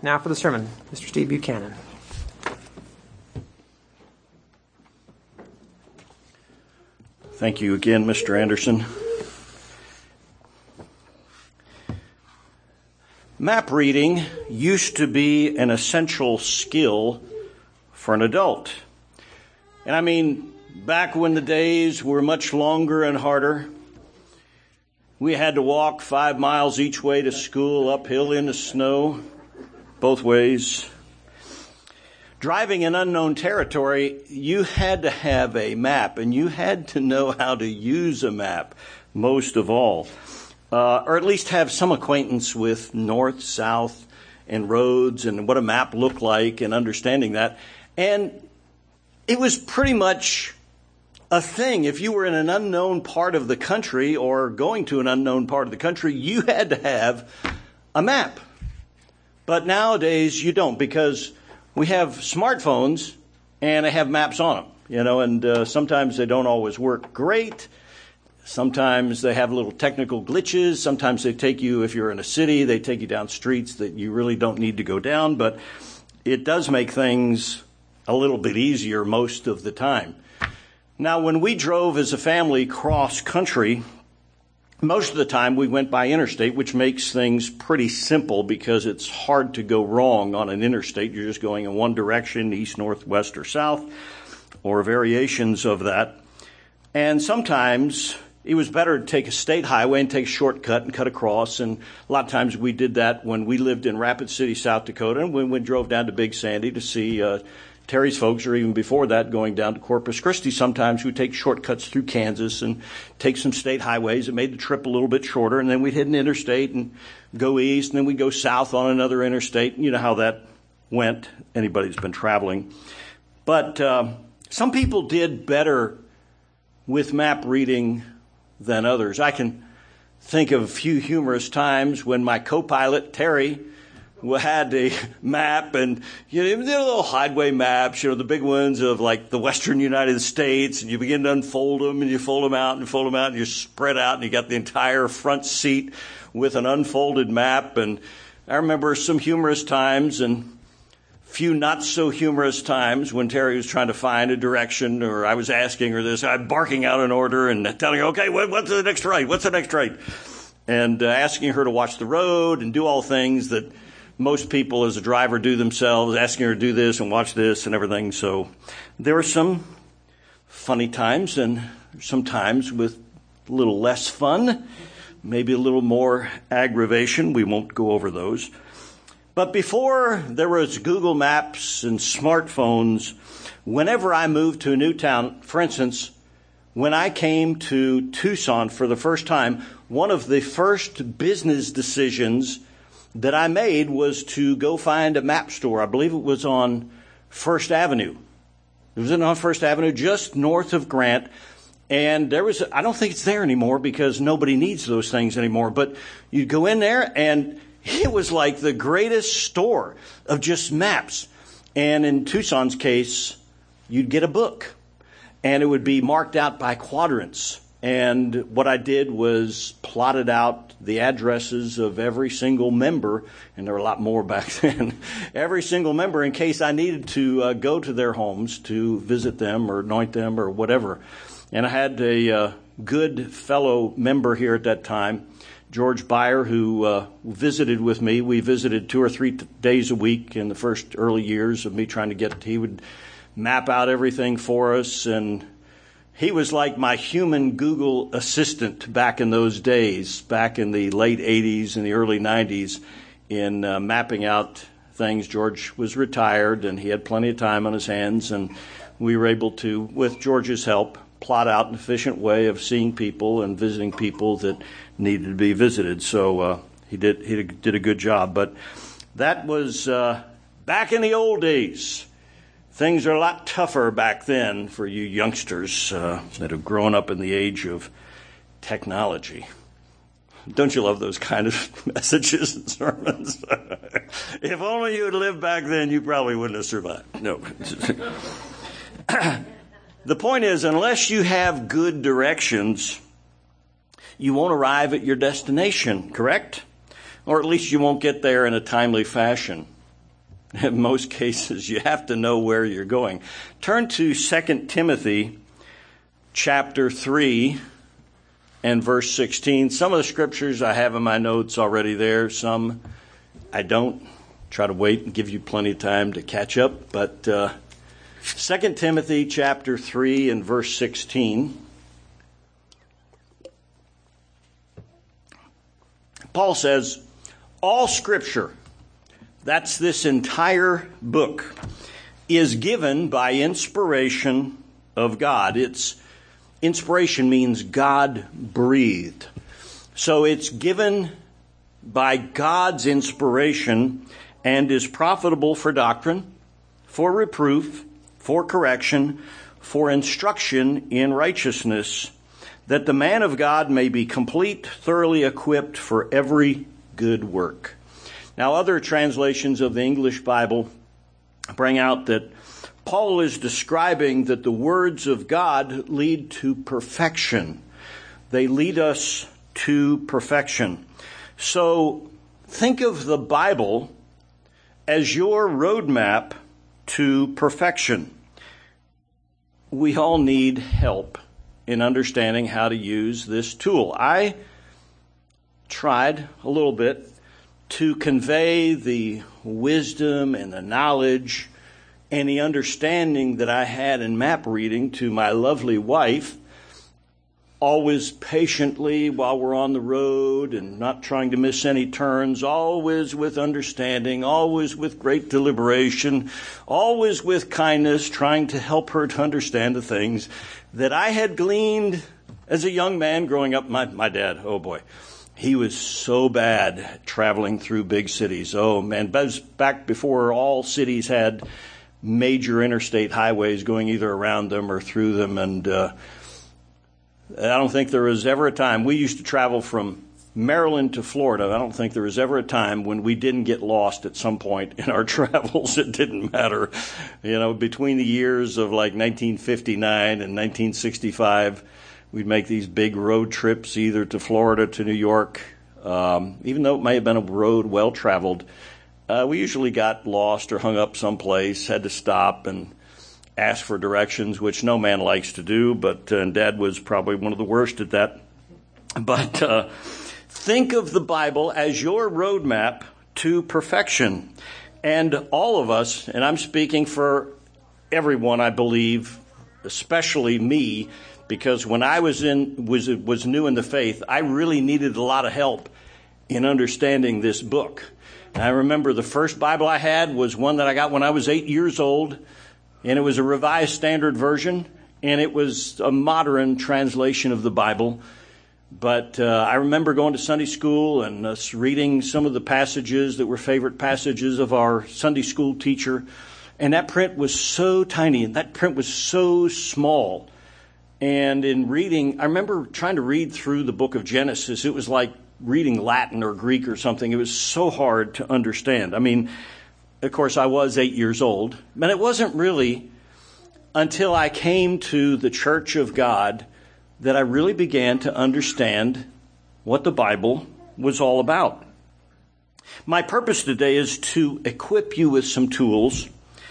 Now for the sermon, Mr. Steve Buchanan. Thank you again, Mr. Anderson. Map reading used to be an essential skill for an adult. And I mean, back when the days were much longer and harder, we had to walk 5 miles each way to school, uphill in the snow, both ways. Driving in unknown territory, you had to have a map, and you had to know how to use a map, most of all. Or at least have some acquaintance with north, south, and roads, and what a map looked like, and understanding that. And it was pretty much a thing. If you were in an unknown part of the country, or going to an unknown part of the country, you had to have a map. But nowadays, you don't, because we have smartphones, and they have maps on them, and sometimes they don't always work great. Sometimes they have little technical glitches. Sometimes they take you, if you're in a city, they take you down streets that you really don't need to go down. But it does make things a little bit easier most of the time. Now, when we drove as a family cross country, most of the time we went by interstate, which makes things pretty simple because it's hard to go wrong on an interstate. You're just going in one direction, east, north, west, or south, or variations of that. And sometimes it was better to take a state highway and take a shortcut and cut across. And a lot of times we did that when we lived in Rapid City, South Dakota, and when we drove down to Big Sandy to see Terry's folks, or even before that, going down to Corpus Christi. Sometimes we'd take shortcuts through Kansas and take some state highways. It made the trip a little bit shorter, and then we'd hit an interstate and go east, and then we'd go south on another interstate. You know how that went, anybody who's been traveling. But some people did better with map reading than others. I can think of a few humorous times when my co-pilot, Terry, had a map, and the little highway maps, the big ones of like the western United States, and you begin to unfold them, and you fold them out and fold them out, and you spread out, and you got the entire front seat with an unfolded map. And I remember some humorous times and few not so humorous times when Terry was trying to find a direction, or I was asking her this, I'm barking out an order and telling her, okay, what's the next right? What's the next right? And asking her to watch the road and do all things that most people as a driver do themselves, asking her to do this and watch this and everything. So there were some funny times and some times with a little less fun, maybe a little more aggravation. We won't go over those. But before there was Google Maps and smartphones, whenever I moved to a new town, for instance, when I came to Tucson for the first time, one of the first business decisions that I made was to go find a map store. I believe it was on First Avenue. It was on First Avenue, just north of Grant. And I don't think it's there anymore because nobody needs those things anymore. But you'd go in there and it was like the greatest store of just maps. And in Tucson's case, you'd get a book. And it would be marked out by quadrants. And what I did was plotted out the addresses of every single member, and there were a lot more back then, every single member in case I needed to go to their homes to visit them or anoint them or whatever. And I had a good fellow member here at that time, George Byer, who visited with me. We visited 2 or 3 days a week in the first early years of me trying to he would map out everything for us, and he was like my human Google assistant back in those days, back in the late 80s and the early 90s, in mapping out things. George was retired, and he had plenty of time on his hands, and we were able to, with George's help, plot out an efficient way of seeing people and visiting people that needed to be visited. So he did a good job. But that was back in the old days. Things are a lot tougher back then for you youngsters that have grown up in the age of technology. Don't you love those kind of messages and sermons? If only you had lived back then, you probably wouldn't have survived. No. The point is, unless you have good directions, you won't arrive at your destination, correct? Or at least you won't get there in a timely fashion. In most cases, you have to know where you're going. Turn to 2 Timothy chapter 3 and verse 16. Some of the scriptures I have in my notes already there. Some I don't. Try to wait and give you plenty of time to catch up. But 2 Timothy chapter 3 and verse 16. Paul says, all scripture, that's this entire book, is given by inspiration of God. Inspiration means God breathed. So it's given by God's inspiration and is profitable for doctrine, for reproof, for correction, for instruction in righteousness, that the man of God may be complete, thoroughly equipped for every good work. Now, other translations of the English Bible bring out that Paul is describing that the words of God lead to perfection. They lead us to perfection. So think of the Bible as your roadmap to perfection. We all need help in understanding how to use this tool. I tried a little bit to convey the wisdom and the knowledge and the understanding that I had in map reading to my lovely wife, always patiently while we're on the road and not trying to miss any turns, always with understanding, always with great deliberation, always with kindness, trying to help her to understand the things that I had gleaned as a young man growing up. My dad, oh boy, he was so bad traveling through big cities. Oh man, back before all cities had major interstate highways going either around them or through them. And I don't think there was ever a time, we used to travel from Maryland to Florida. I don't think there was ever a time when we didn't get lost at some point in our travels. It didn't matter. You know, between the years of like 1959 and 1965, we'd make these big road trips either to Florida, to New York. Even though it may have been a road well traveled, we usually got lost or hung up someplace, had to stop and ask for directions, which no man likes to do, but Dad was probably one of the worst at that. But think of the Bible as your roadmap to perfection. And all of us, and I'm speaking for everyone, I believe, especially me, because when I was new in the faith, I really needed a lot of help in understanding this book. And I remember the first Bible I had was one that I got when I was 8 years old, and it was a Revised Standard Version, and it was a modern translation of the Bible. But I remember going to Sunday school and us reading some of the passages that were favorite passages of our Sunday school teacher. And that print was so tiny, and that print was so small. And in reading, I remember trying to read through the book of Genesis. It was like reading Latin or Greek or something. It was so hard to understand. I mean, of course, I was 8 years old, but it wasn't really until I came to the Church of God that I really began to understand what the Bible was all about. My purpose today is to equip you with some tools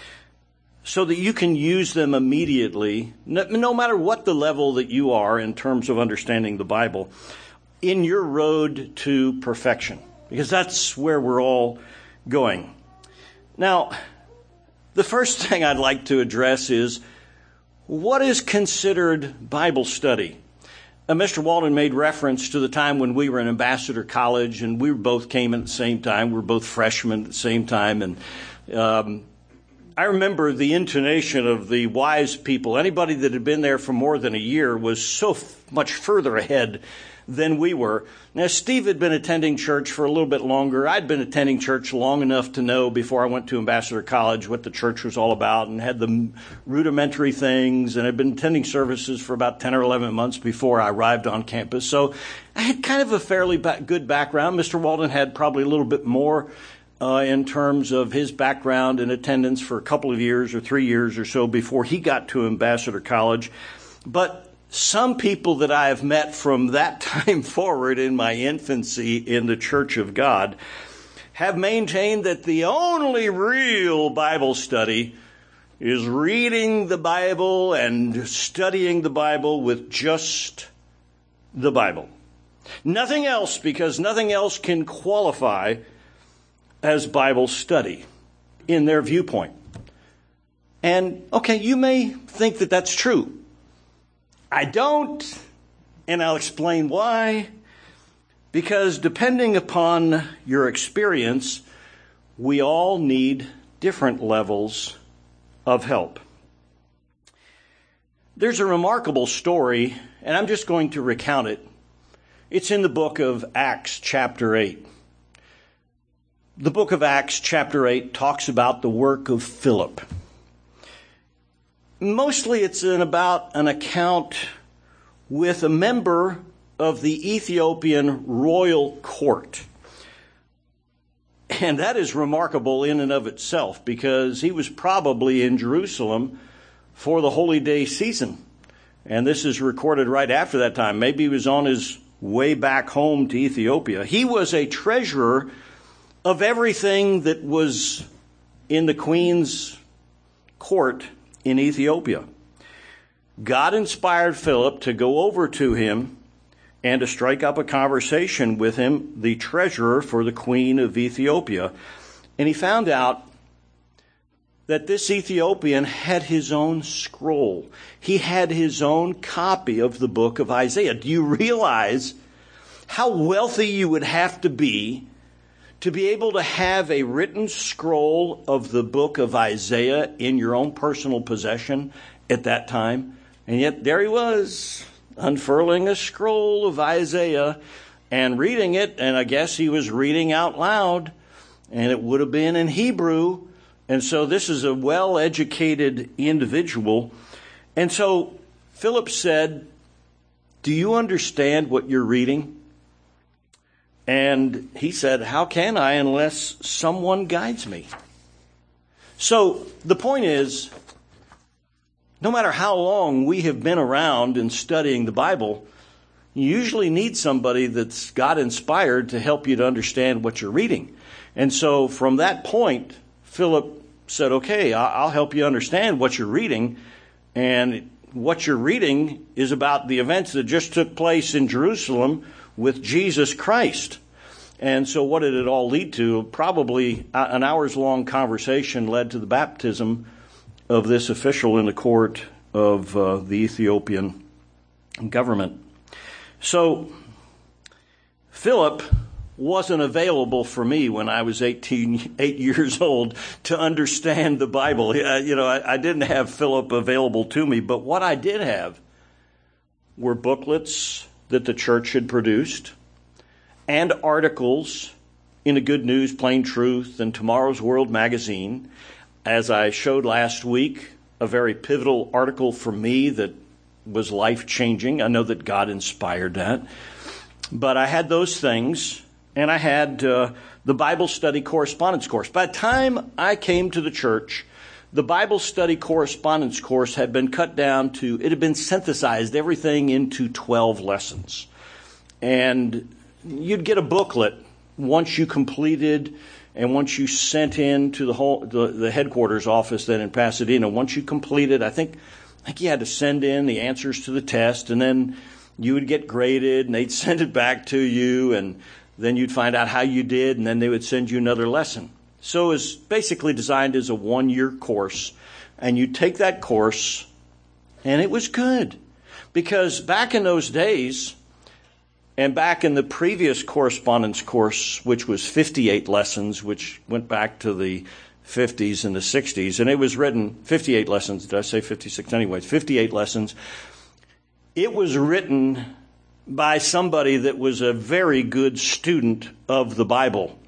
so that you can use them immediately, no matter what the level that you are in terms of understanding the Bible, in your road to perfection, because that's where we're all going. Now, the first thing I'd like to address is, what is considered Bible study? Mr. Walden made reference to the time when we were in Ambassador College, and we both came at the same time. We were both freshmen at the same time, and I remember the intonation of the wise people. Anybody that had been there for more than a year was so much further ahead than we were. Now, Steve had been attending church for a little bit longer. I'd been attending church long enough to know before I went to Ambassador College what the church was all about and had the rudimentary things, and I'd been attending services for about 10 or 11 months before I arrived on campus. So I had kind of a fairly good background. Mr. Walden had probably a little bit more in terms of his background and attendance for a couple of years or 3 years or so before he got to Ambassador College. But some people that I have met from that time forward in my infancy in the Church of God have maintained that the only real Bible study is reading the Bible and studying the Bible with just the Bible. Nothing else, because nothing else can qualify as Bible study in their viewpoint. And, okay, you may think that that's true. I don't, and I'll explain why. Because depending upon your experience, we all need different levels of help. There's a remarkable story, and I'm just going to recount it. It's in the book of Acts, chapter 8. The book of Acts, chapter 8, talks about the work of Philip. Mostly it's about an account with a member of the Ethiopian royal court. And that is remarkable in and of itself, because he was probably in Jerusalem for the Holy Day season. And this is recorded right after that time. Maybe he was on his way back home to Ethiopia. He was a treasurer of everything that was in the queen's court in Ethiopia. God inspired Philip to go over to him and to strike up a conversation with him, the treasurer for the queen of Ethiopia. And he found out that this Ethiopian had his own scroll. He had his own copy of the book of Isaiah. Do you realize how wealthy you would have to be able to have a written scroll of the book of Isaiah in your own personal possession at that time? And yet there he was, unfurling a scroll of Isaiah and reading it, and I guess he was reading out loud, and it would have been in Hebrew. And so this is a well-educated individual. And so Philip said, "Do you understand what you're reading?" And he said, "How can I unless someone guides me?" So the point is, no matter how long we have been around and studying the Bible, you usually need somebody that's God inspired to help you to understand what you're reading. And so from that point, Philip said, "Okay, I'll help you understand what you're reading." And what you're reading is about the events that just took place in Jerusalem with Jesus Christ. And so what did it all lead to? Probably an hours-long conversation led to the baptism of this official in the court of the Ethiopian government. So Philip wasn't available for me when I was 8 years old to understand the Bible. I didn't have Philip available to me, but what I did have were booklets that the church had produced and articles in the Good News, Plain Truth, and Tomorrow's World magazine. As I showed last week, a very pivotal article for me that was life-changing. I know that God inspired that. But I had those things, and I had the Bible study correspondence course. By the time I came to the church, the Bible study correspondence course had been cut down to, it had been synthesized, everything into 12 lessons. And you'd get a booklet once you completed and once you sent in to the headquarters office then in Pasadena. Once you completed, I think you had to send in the answers to the test, and then you would get graded, and they'd send it back to you, and then you'd find out how you did, and then they would send you another lesson. So it was basically designed as a one-year course, and you'd take that course, and it was good. Because back in those days, and back in the previous correspondence course, which was 58 lessons, which went back to the 50s and the 60s, and it was written, 58 lessons, did I say 56? Anyways, 58 lessons. It was written by somebody that was a very good student of the Bible.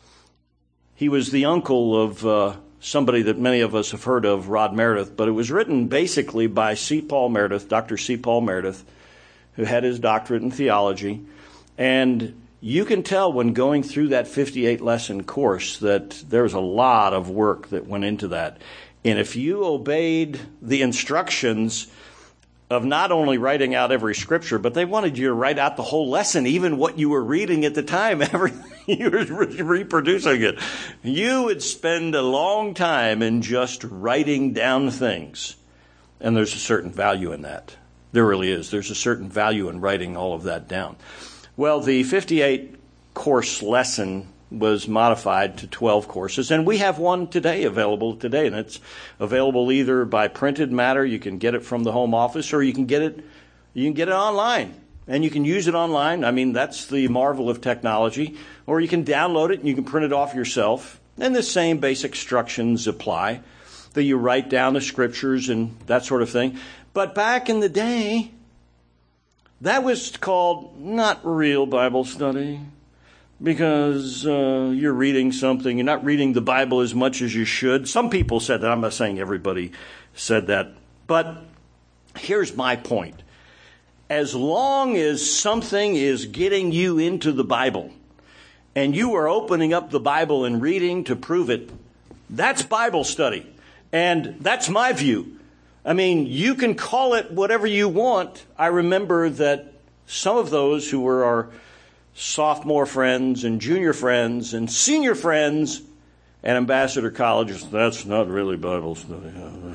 He was the uncle of somebody that many of us have heard of, Rod Meredith, but it was written basically by C. Paul Meredith, Dr. C. Paul Meredith, who had his doctorate in theology. And you can tell when going through that 58 lesson course that there was a lot of work that went into that. And if you obeyed the instructions of not only writing out every scripture, but they wanted you to write out the whole lesson, even what you were reading at the time, everything. You were reproducing it. You would spend a long time in just writing down things. And there's a certain value in that. There really is. There's a certain value in writing all of that down. Well, the 58-course lesson was modified to 12 courses, and we have one available today, and it's available either by printed matter. You can get it from the home office, or you can get it online, and you can use it online. I mean, that's the marvel of technology. Or you can download it and you can print it off yourself, and the same basic instructions apply. That you write down the scriptures and that sort of thing. But back in the day, that was called not real Bible study, because you're reading something. You're not reading the Bible as much as you should. Some people said that. I'm not saying everybody said that. But here's my point. As long as something is getting you into the Bible, and you are opening up the Bible and reading to prove it, that's Bible study. And that's my view. I mean, you can call it whatever you want. I remember that some of those who were our sophomore friends and junior friends and senior friends at Ambassador College, that's not really Bible study.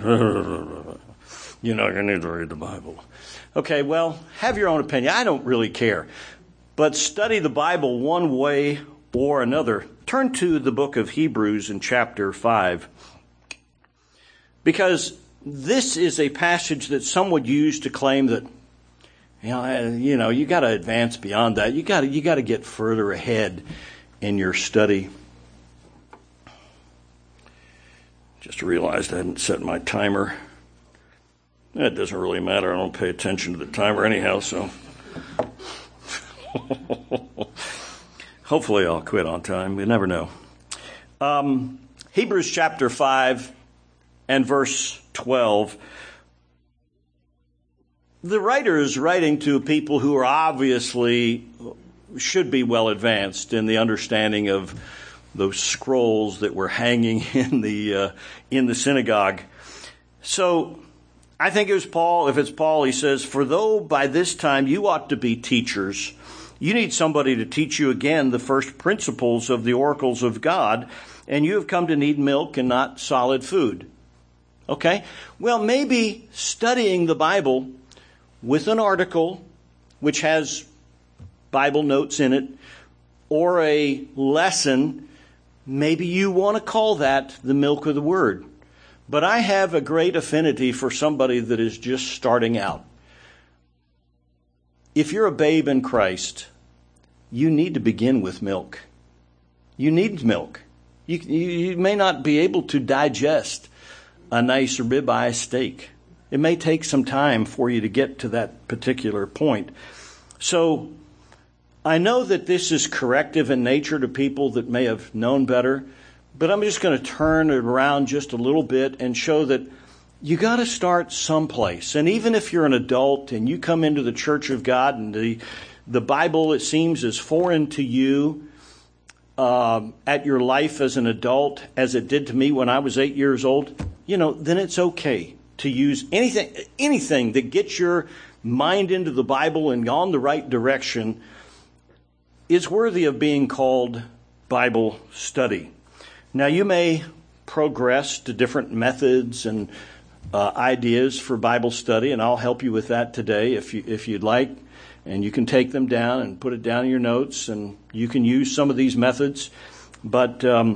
You know, you need to read the Bible. Okay, well, have your own opinion. I don't really care. But study the Bible one way or another. Turn to the book of Hebrews in chapter 5. Because this is a passage that some would use to claim that, you got to advance beyond that. You got to get further ahead in your study. Just realized I hadn't set my timer. It doesn't really matter. I don't pay attention to the timer anyhow, so hopefully I'll quit on time. You never know. Hebrews chapter 5 and verse 12. The writer is writing to people who are obviously should be well advanced in the understanding of those scrolls that were hanging in the synagogue. So I think it was Paul. If it's Paul, he says, "For though by this time you ought to be teachers, you need somebody to teach you again the first principles of the oracles of God, and you have come to need milk and not solid food." Okay? Well, maybe studying the Bible with an article which has Bible notes in it, or a lesson, maybe you want to call that the milk of the Word. But I have a great affinity for somebody that is just starting out. If you're a babe in Christ, you need to begin with milk. You need milk. You may not be able to digest a nice ribeye steak. It may take some time for you to get to that particular point. So I know that this is corrective in nature to people that may have known better, but I'm just going to turn it around just a little bit and show that you got to start someplace. And even if you're an adult and you come into the Church of God and the Bible, it seems, is foreign to you at your life as an adult, as it did to me when I was 8 years old, then it's okay to use anything that gets your mind into the Bible and on the right direction is worthy of being called Bible study. Now, you may progress to different methods and ideas for Bible study, and I'll help you with that today if you'd like. And you can take them down and put it down in your notes, and you can use some of these methods. But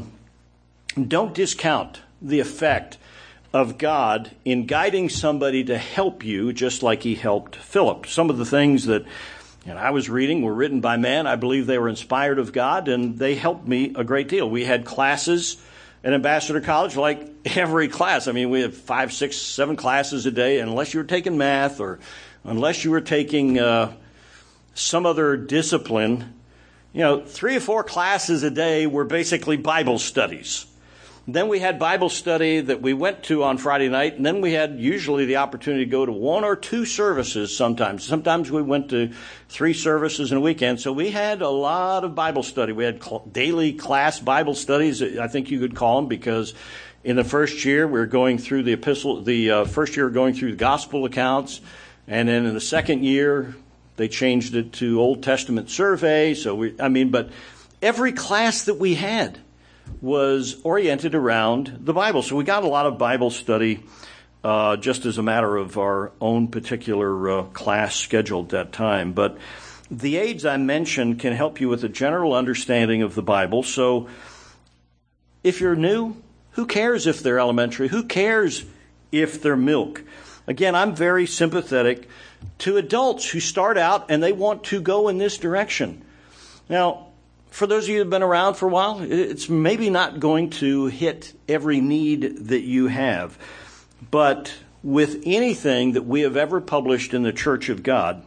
don't discount the effect of God in guiding somebody to help you, just like he helped Philip. Some of the things that I was reading were written by man. I believe they were inspired of God, and they helped me a great deal. We had classes at Ambassador College, like every class. I mean, we had 5, 6, 7 classes a day, and unless you were taking math or unless you were taking some other discipline, 3 or 4 classes a day were basically Bible studies. Then we had Bible study that we went to on Friday night, and then we had usually the opportunity to go to 1 or 2 services sometimes. Sometimes we went to 3 services in a weekend, so we had a lot of Bible study. We had daily class Bible studies, I think you could call them, because in the first year we were going through the first year we were going through the gospel accounts, and then in the second year they changed it to Old Testament survey. But every class that we had was oriented around the Bible. So we got a lot of Bible study just as a matter of our own particular class scheduled at that time. But the aids I mentioned can help you with a general understanding of the Bible. So if you're new, who cares if they're elementary? Who cares if they're milk? Again, I'm very sympathetic to adults who start out and they want to go in this direction. Now, for those of you who have been around for a while, it's maybe not going to hit every need that you have. But with anything that we have ever published in the Church of God,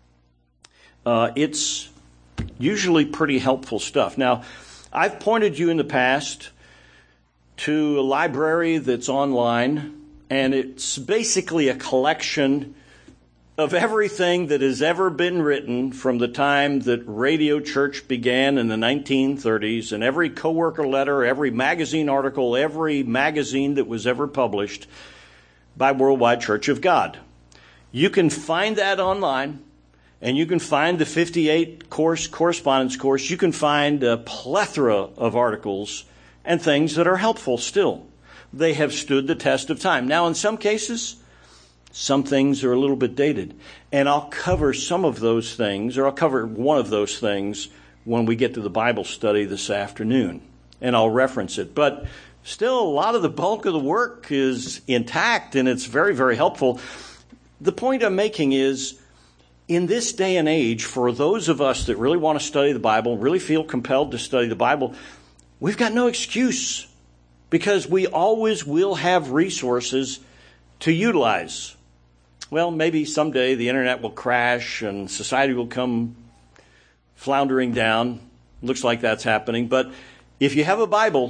it's usually pretty helpful stuff. Now, I've pointed you in the past to a library that's online, and it's basically a collection of everything that has ever been written from the time that Radio Church began in the 1930s, and every coworker letter, every magazine article, every magazine that was ever published by Worldwide Church of God. You can find that online, and you can find the 58 correspondence course. You can find a plethora of articles and things that are helpful still. They have stood the test of time. Now, in some cases, some things are a little bit dated. And I'll cover some of those things, or I'll cover one of those things when we get to the Bible study this afternoon. And I'll reference it. But still, a lot of the bulk of the work is intact, and it's very, very helpful. The point I'm making is, in this day and age, for those of us that really want to study the Bible, really feel compelled to study the Bible, we've got no excuse, because we always will have resources to utilize. Well, maybe someday the internet will crash and society will come floundering down. Looks like that's happening. But if you have a Bible,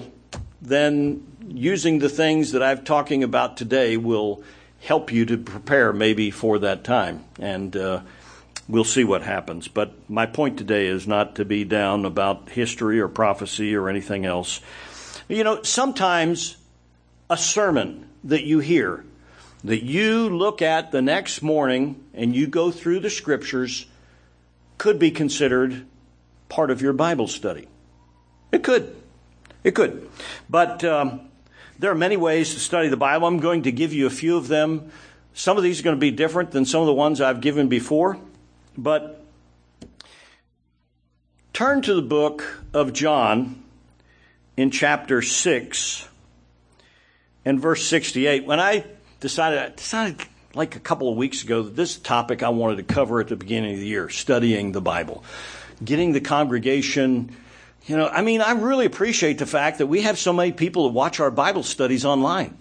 then using the things that I'm talking about today will help you to prepare maybe for that time. And we'll see what happens. But my point today is not to be down about history or prophecy or anything else. You know, sometimes a sermon that you hear, that you look at the next morning and you go through the scriptures, could be considered part of your Bible study. It could. It could. But there are many ways to study the Bible. I'm going to give you a few of them. Some of these are going to be different than some of the ones I've given before. But turn to the book of John in chapter 6 and verse 68. When I decided like a couple of weeks ago that this topic I wanted to cover at the beginning of the year, studying the Bible, getting the congregation. I really appreciate the fact that we have so many people that watch our Bible studies online.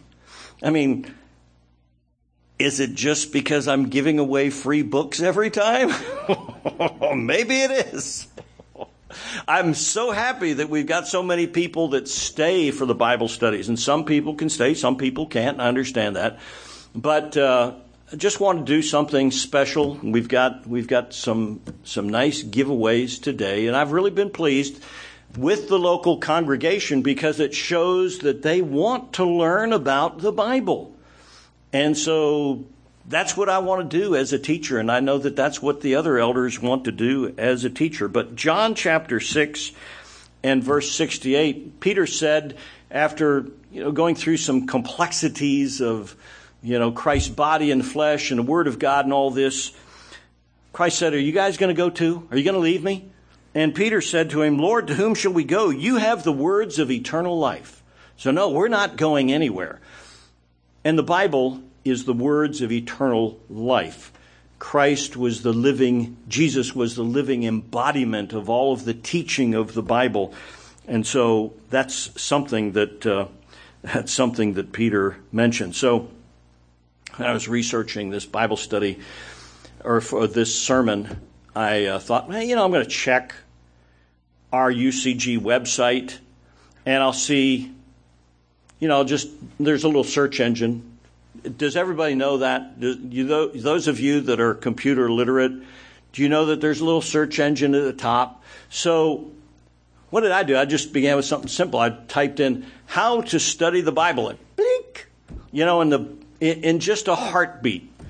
Is it just because I'm giving away free books every time? Maybe it is. I'm so happy that we've got so many people that stay for the Bible studies. And some people can stay, some people can't. I understand that. But I just want to do something special. We've got some nice giveaways today. And I've really been pleased with the local congregation because it shows that they want to learn about the Bible. And so that's what I want to do as a teacher, and I know that that's what the other elders want to do as a teacher. But John chapter 6 and verse 68, Peter said, after going through some complexities of Christ's body and flesh and the Word of God and all this, Christ said, "Are you guys going to go too? Are you going to leave me?" And Peter said to him, "Lord, to whom shall we go? You have the words of eternal life." So no, we're not going anywhere. And the Bible is the words of eternal life. Jesus was the living embodiment of all of the teaching of the Bible. And so that's something that Peter mentioned. So when I was researching this Bible study, or for this sermon, I thought, I'm going to check our UCG website, and I'll see, there's a little search engine. Does everybody know that? Those of you that are computer literate, do you know that there's a little search engine at the top? So what did I do? I just began with something simple. I typed in how to study the Bible, and blink, in just a heartbeat,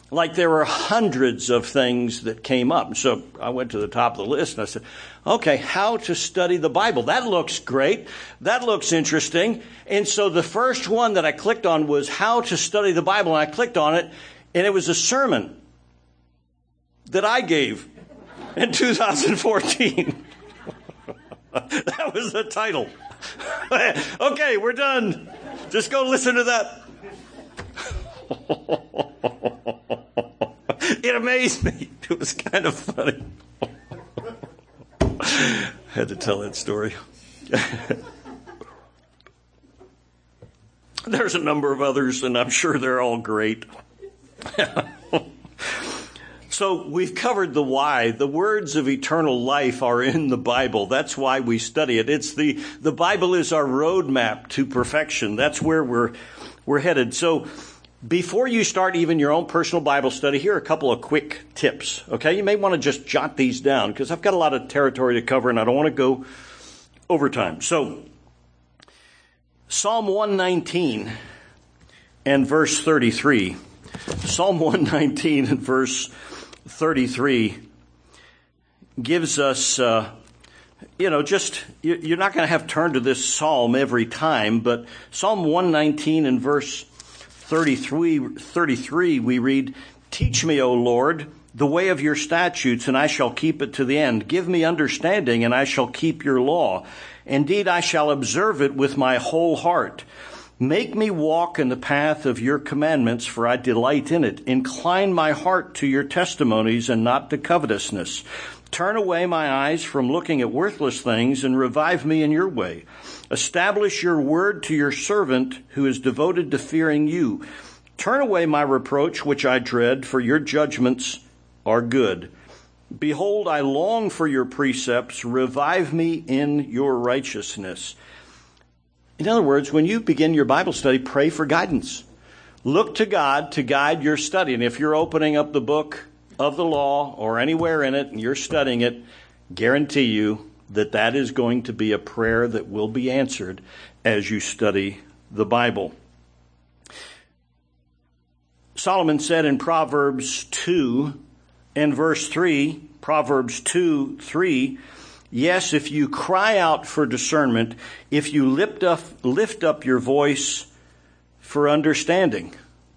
like there were hundreds of things that came up. So I went to the top of the list and I said, okay, how to study the Bible. That looks great. That looks interesting. And so the first one that I clicked on was how to study the Bible. And I clicked on it, and it was a sermon that I gave in 2014. That was the title. Okay, we're done. Just go listen to that. It amazed me. It was kind of funny. I had to tell that story. There's a number of others, and I'm sure they're all great. So we've covered the why. The words of eternal life are in the Bible. That's why we study it. It's the Bible is our roadmap to perfection. That's where we're headed. So before you start even your own personal Bible study, here are a couple of quick tips. Okay, you may want to just jot these down because I've got a lot of territory to cover and I don't want to go overtime. So Psalm 119 and verse 33. Psalm 119 and verse 33 gives us, you're not going to have turned to this psalm every time, but Psalm 119 and verse 33 we read, "Teach me, O Lord, the way of your statutes, and I shall keep it to the end. Give me understanding, and I shall keep your law. Indeed, I shall observe it with my whole heart. Make me walk in the path of your commandments, for I delight in it. Incline my heart to your testimonies and not to covetousness. Turn away my eyes from looking at worthless things and revive me in your way. Establish your word to your servant who is devoted to fearing you. Turn away my reproach, which I dread, for your judgments are good. Behold, I long for your precepts. Revive me in your righteousness." In other words, when you begin your Bible study, pray for guidance. Look to God to guide your study. And if you're opening up the book of the law or anywhere in it and you're studying it, guarantee you that that is going to be a prayer that will be answered as you study the Bible. Solomon said in Proverbs 2 and verse 3, Proverbs 2:3, "Yes, if you cry out for discernment, if you lift up your voice for understanding,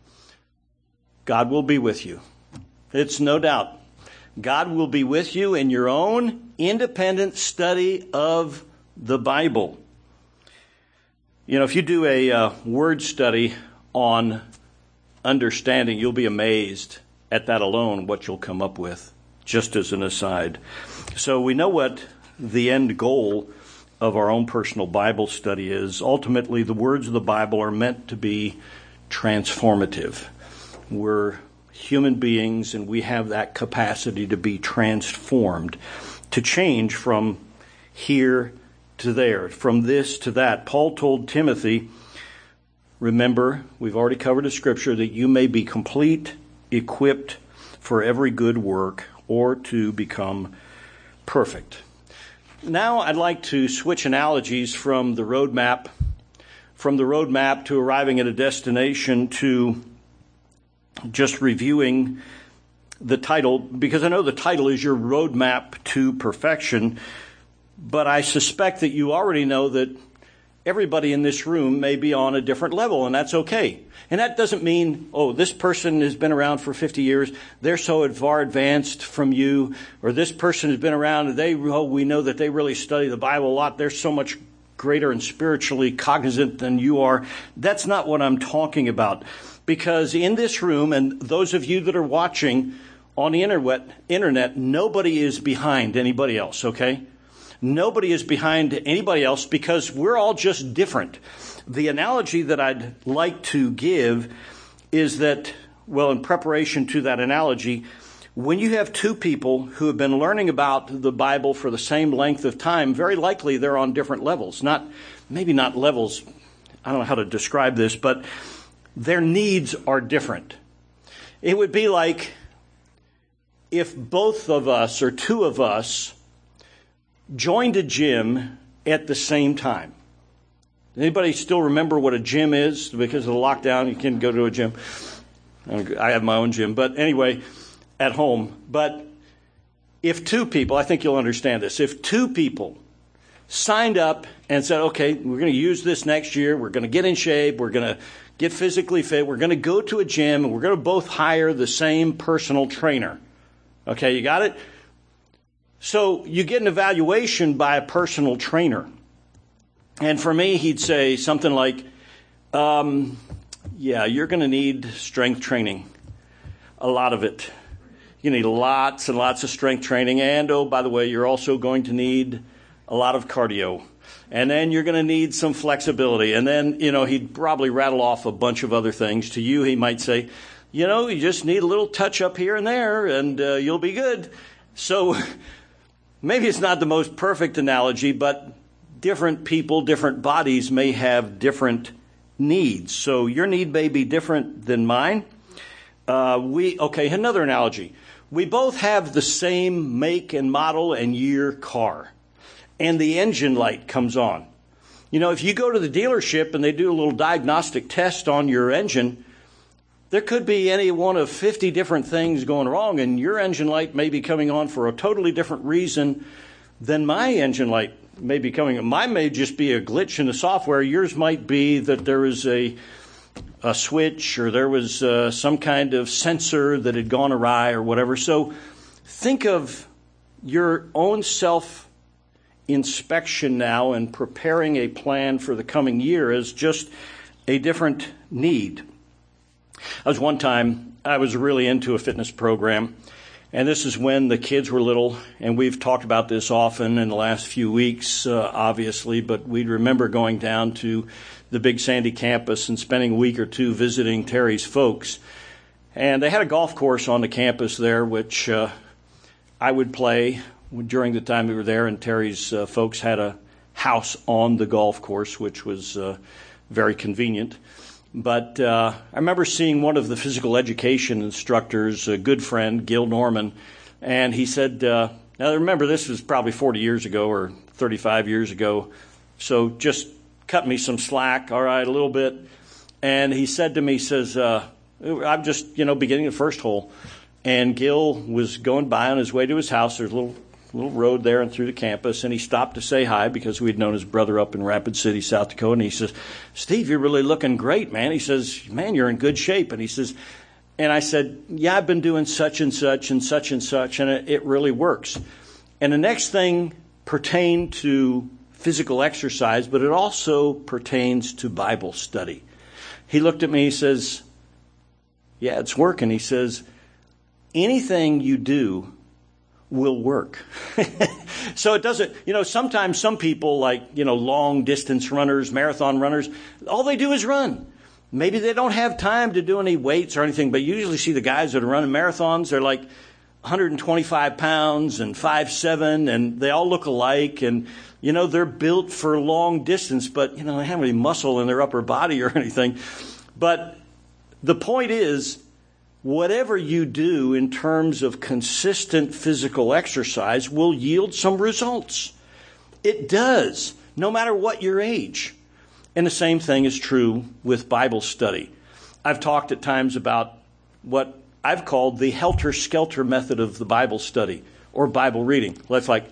God will be with you." It's no doubt. God will be with you in your own independent study of the Bible. You know, if you do a word study on understanding, you'll be amazed at that alone, what you'll come up with, just as an aside. So we know what the end goal of our own personal Bible study is. Ultimately, the words of the Bible are meant to be transformative. We're human beings, and we have that capacity to be transformed, to change from here to there, from this to that. Paul told Timothy, remember, we've already covered a scripture, that you may be complete, equipped for every good work, or to become perfect. Now I'd like to switch analogies from the roadmap to arriving at a destination to just reviewing the title, because I know the title is Your Roadmap to Perfection, but I suspect that you already know that everybody in this room may be on a different level, and that's okay. And that doesn't mean, this person has been around for 50 years, they're so far advanced from you, or this person has been around, and we know that they really study the Bible a lot, they're so much greater and spiritually cognizant than you are. That's not what I'm talking about. Because in this room, and those of you that are watching on the internet, nobody is behind anybody else, okay? Nobody is behind anybody else because we're all just different. The analogy that I'd like to give is that, in preparation to that analogy, when you have two people who have been learning about the Bible for the same length of time, very likely they're on different levels. Maybe not levels, I don't know how to describe this, but their needs are different. It would be like if both of us or two of us joined a gym at the same time. Anybody still remember what a gym is? Because of the lockdown, you can't go to a gym. I have my own gym, but anyway, at home. But if two people, I think you'll understand this, if two people signed up and said, okay, we're going to use this next year, we're going to get in shape, we're going to get physically fit, we're going to go to a gym, and we're going to both hire the same personal trainer. Okay, you got it? So you get an evaluation by a personal trainer. And for me, he'd say something like, yeah, you're going to need strength training, a lot of it. You need lots and lots of strength training. And, oh, by the way, you're also going to need a lot of cardio. And then you're going to need some flexibility. And then, he'd probably rattle off a bunch of other things. To you, he might say, you just need a little touch up here and there, and you'll be good. So maybe it's not the most perfect analogy, but different people, different bodies may have different needs. So your need may be different than mine. Another analogy. We both have the same make and model and year car, and the engine light comes on. If you go to the dealership and they do a little diagnostic test on your engine, there could be any one of 50 different things going wrong, and your engine light may be coming on for a totally different reason than my engine light may be coming on. Mine may just be a glitch in the software. Yours might be that there was a switch, or there was some kind of sensor that had gone awry or whatever. So think of your own self-inspection now and preparing a plan for the coming year as just a different need. I was really into a fitness program, and this is when the kids were little, and we've talked about this often in the last few weeks, obviously, but we'd remember going down to the Big Sandy campus and spending a week or two visiting Terry's folks. And they had a golf course on the campus there, which I would play during the time we were there, and Terry's folks had a house on the golf course, which was very convenient. But I remember seeing one of the physical education instructors, a good friend, Gil Norman, and he said, now remember this was probably 40 years ago or 35 years ago, so just cut me some slack, all right, a little bit. And he said to me, I'm just, beginning the first hole. And Gil was going by on his way to his house. There's a little road there and through the campus. And he stopped to say hi because we'd known his brother up in Rapid City, South Dakota. And he says, Steve, you're really looking great, man. He says, man, you're in good shape. And he says, and I said, yeah, I've been doing such and such and such and such, and it really works. And the next thing pertained to physical exercise, but it also pertains to Bible study. He looked at me, he says, yeah, it's working. He says, anything you do will work. So it doesn't, sometimes some people like, long distance runners, marathon runners, all they do is run. Maybe they don't have time to do any weights or anything, but you usually see the guys that are running marathons, they're like 125 pounds and 5'7", and they all look alike, and they're built for long distance, but, they don't have any muscle in their upper body or anything. But the point is, whatever you do in terms of consistent physical exercise will yield some results. It does, no matter what your age. And the same thing is true with Bible study. I've talked at times about what I've called the helter-skelter method of the Bible study or Bible reading. It's like,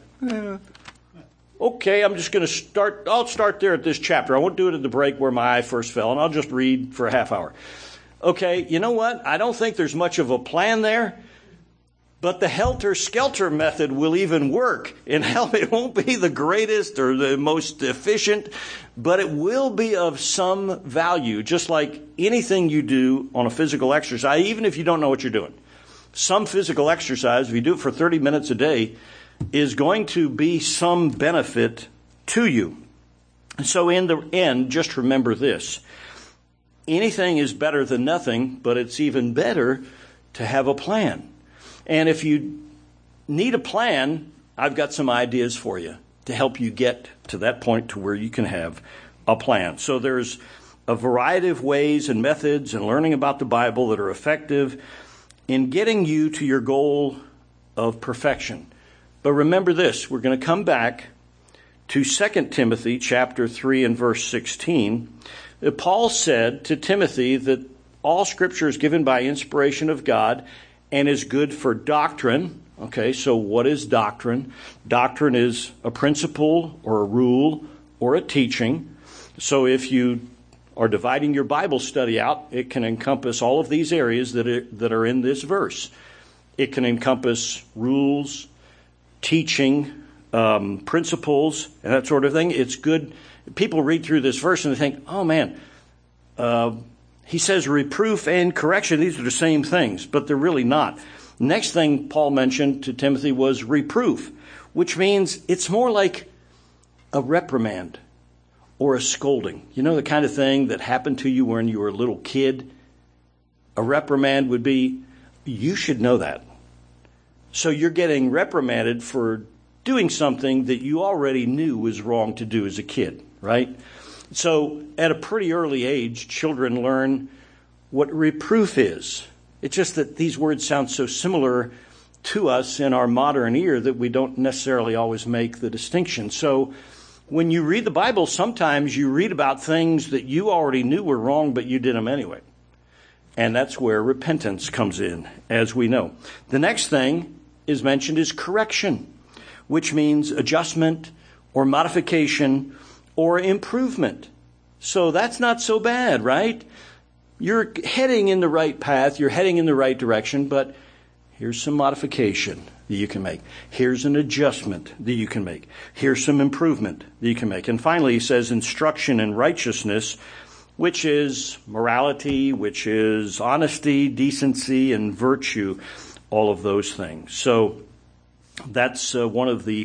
okay, I'm just going to start. I'll start there at this chapter. I won't do it at the break where my eye first fell, and I'll just read for a half hour. Okay, you know what? I don't think there's much of a plan there, but the helter-skelter method will even work. And it won't be the greatest or the most efficient, but it will be of some value, just like anything you do on a physical exercise, even if you don't know what you're doing. Some physical exercise, if you do it for 30 minutes a day, is going to be some benefit to you. So in the end, just remember this. Anything is better than nothing, but it's even better to have a plan. And if you need a plan, I've got some ideas for you to help you get to that point to where you can have a plan. So there's a variety of ways and methods and learning about the Bible that are effective in getting you to your goal of perfection. But remember this, we're going to come back to 2 Timothy chapter 3 and verse 16. Paul said to Timothy that all Scripture is given by inspiration of God and is good for doctrine. Okay, so what is doctrine? Doctrine is a principle or a rule or a teaching. So if you are dividing your Bible study out, it can encompass all of these areas that are in this verse. It can encompass rules, teaching, principles, and that sort of thing. It's good. People read through this verse and they think, oh man, he says reproof and correction. These are the same things, but they're really not. Next thing Paul mentioned to Timothy was reproof, which means it's more like a reprimand or a scolding. You know, the kind of thing that happened to you when you were a little kid? A reprimand would be, you should know that. So you're getting reprimanded for doing something that you already knew was wrong to do as a kid, right? So at a pretty early age, children learn what reproof is. It's just that these words sound so similar to us in our modern ear that we don't necessarily always make the distinction. So when you read the Bible, sometimes you read about things that you already knew were wrong, but you did them anyway. And that's where repentance comes in, as we know. The next thing is mentioned is correction, which means adjustment or modification or improvement. So that's not so bad, right? You're heading in the right path, you're heading in the right direction, but here's some modification that you can make. Here's an adjustment that you can make. Here's some improvement that you can make. And finally, he says instruction in righteousness, which is morality, which is honesty, decency, and virtue, all of those things. So that's one of the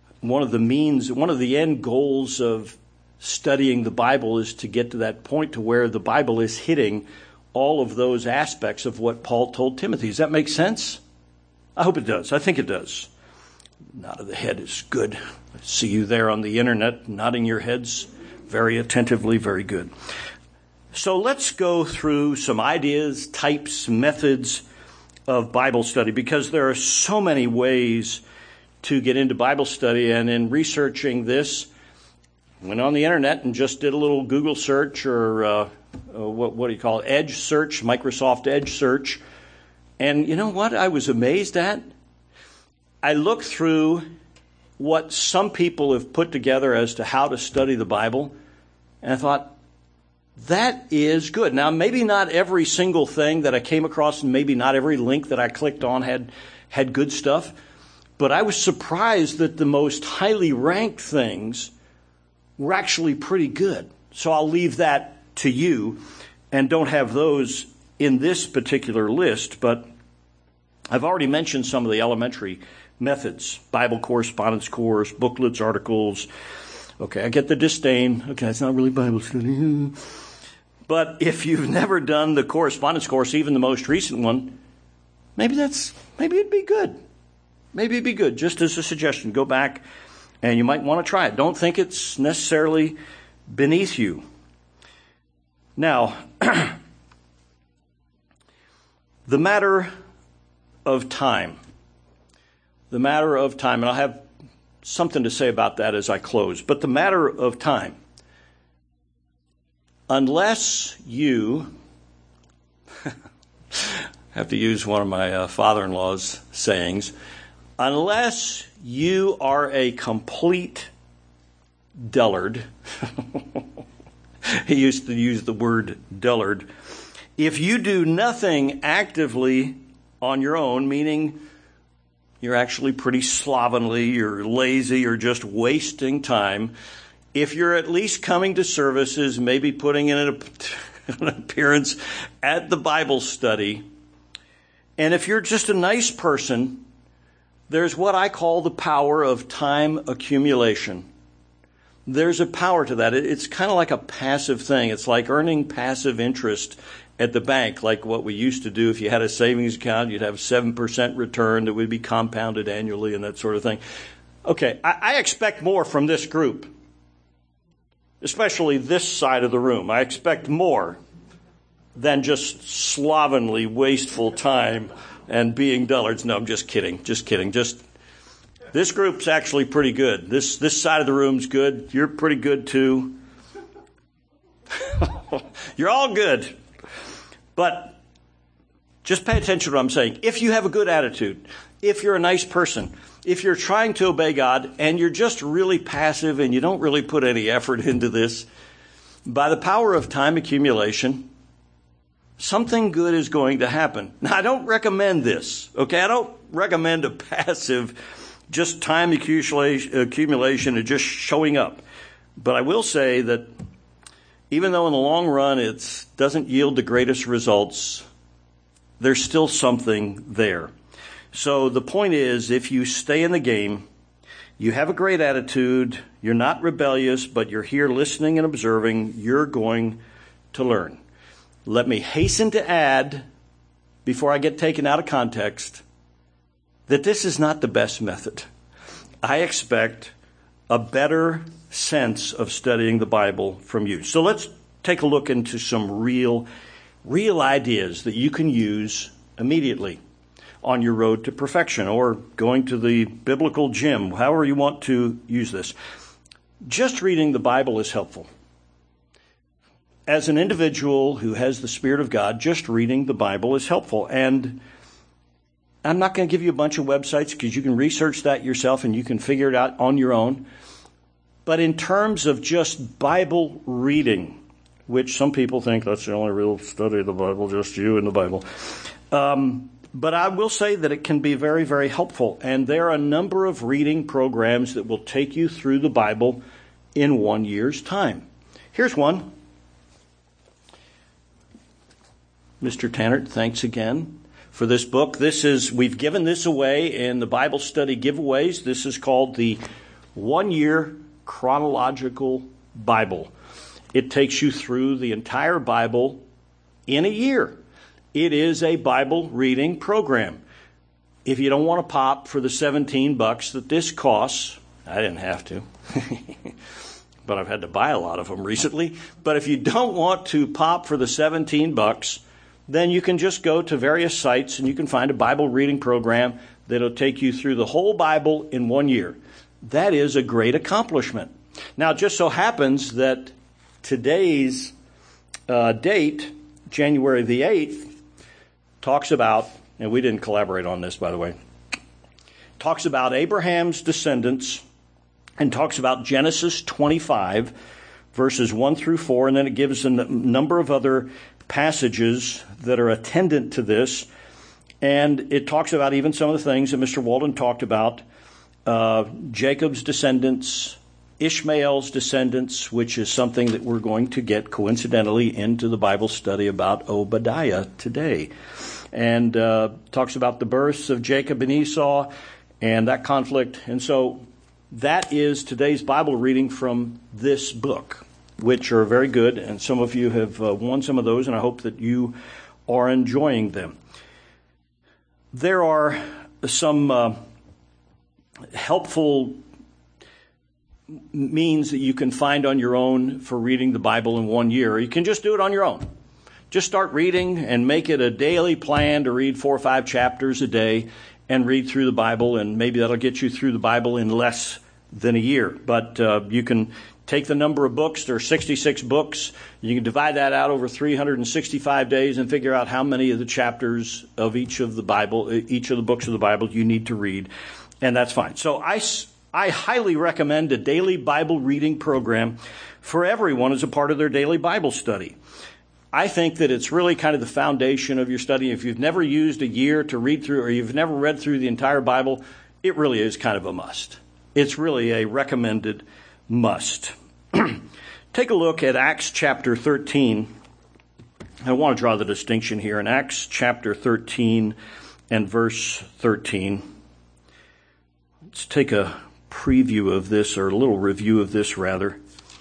end goals of studying the Bible is to get to that point to where the Bible is hitting all of those aspects of what Paul told Timothy. Does that make sense? I hope it does. I think it does. Nod of the head is good. I see you there on the internet nodding your heads very attentively. Very good. So let's go through some ideas, types, methods of Bible study, because there are so many ways to get into Bible study. And in researching this, went on the internet and just did a little Google search or what do you call it? Edge search, Microsoft Edge search. And you know what I was amazed at? I looked through what some people have put together as to how to study the Bible, and I thought, that is good. Now, maybe not every single thing that I came across, and maybe not every link that I clicked on had good stuff, but I was surprised that the most highly ranked things were actually pretty good. So I'll leave that to you and don't have those in this particular list, but I've already mentioned some of the elementary methods: Bible correspondence course, booklets, articles. Okay, I get the disdain. Okay, it's not really Bible study. But if you've never done the correspondence course, even the most recent one, maybe it'd be good. Maybe it'd be good. Just as a suggestion, go back and you might want to try it. Don't think it's necessarily beneath you. Now, the matter of time. The matter of time, and I'll have something to say about that as I close. But the matter of time. Unless you, have to use one of my father-in-law's sayings, unless you are a complete dullard, he used to use the word dullard, if you do nothing actively on your own, meaning you're actually pretty slovenly, you're lazy, or just wasting time, if you're at least coming to services, maybe putting in an appearance at the Bible study, and if you're just a nice person, there's what I call the power of time accumulation. There's a power to that. It's kind of like a passive thing. It's like earning passive interest at the bank, like what we used to do. If you had a savings account, you'd have 7% return that would be compounded annually and that sort of thing. Okay, I expect more from this group, especially this side of the room. I expect more than just slovenly, wasteful time and being dullards. No, I'm just kidding. This group's actually pretty good. This side of the room's good. You're pretty good too. You're all good. But just pay attention to what I'm saying. If you have a good attitude, if you're a nice person, if you're trying to obey God and you're just really passive and you don't really put any effort into this, by the power of time accumulation, something good is going to happen. Now, I don't recommend this, okay? I don't recommend a passive, just time accumulation and just showing up. But I will say that even though in the long run it doesn't yield the greatest results, there's still something there. So the point is, if you stay in the game, you have a great attitude, you're not rebellious, but you're here listening and observing, you're going to learn. Let me hasten to add, before I get taken out of context, that this is not the best method. I expect a better sense of studying the Bible from you. So let's take a look into some real ideas that you can use immediately on your road to perfection or going to the biblical gym, however you want to use this. Just reading the Bible is helpful. As an individual who has the Spirit of God, just reading the Bible is helpful. And I'm not going to give you a bunch of websites because you can research that yourself and you can figure it out on your own. But in terms of just Bible reading, which some people think that's the only real study of the Bible, just you and the Bible. But I will say that it can be very, very helpful. And there are a number of reading programs that will take you through the Bible in 1 year's time. Here's one. Mr. Tannert, thanks again for this book. We've given this away in the Bible study giveaways. This is called the 1 Year Chronological Bible. It takes you through the entire Bible in a year. It is a Bible reading program. If you don't want to pop for the $17 that this costs, I didn't have to, but I've had to buy a lot of them recently. But if you don't want to pop for the $17, then you can just go to various sites and you can find a Bible reading program that'll take you through the whole Bible in 1 year. That is a great accomplishment. Now, it just so happens that today's date, January the 8th, talks about, and we didn't collaborate on this, by the way, talks about Abraham's descendants and talks about Genesis 25, verses 1 through 4, and then it gives a number of other passages that are attendant to this, and it talks about even some of the things that Mr. Walden talked about, Jacob's descendants, Ishmael's descendants, which is something that we're going to get coincidentally into the Bible study about Obadiah today. And talks about the births of Jacob and Esau and that conflict. And so that is today's Bible reading from this book, which are very good. And some of you have won some of those, and I hope that you are enjoying them. There are some helpful means that you can find on your own for reading the Bible in 1 year. You can just do it on your own. Just start reading and make it a daily plan to read 4 or 5 chapters a day and read through the Bible, and maybe that'll get you through the Bible in less than a year. But you can take the number of books. There are 66 books. You can divide that out over 365 days and figure out how many of the chapters of each of the books of the Bible you need to read, and that's fine. So I highly recommend a daily Bible reading program for everyone as a part of their daily Bible study. I think that it's really kind of the foundation of your study. If you've never used a year to read through, or you've never read through the entire Bible, it really is kind of a must. It's really a recommended must. Take a look at Acts chapter 13. I want to draw the distinction here in Acts chapter 13 and verse 13. Let's take a preview of this, or a little review of this rather.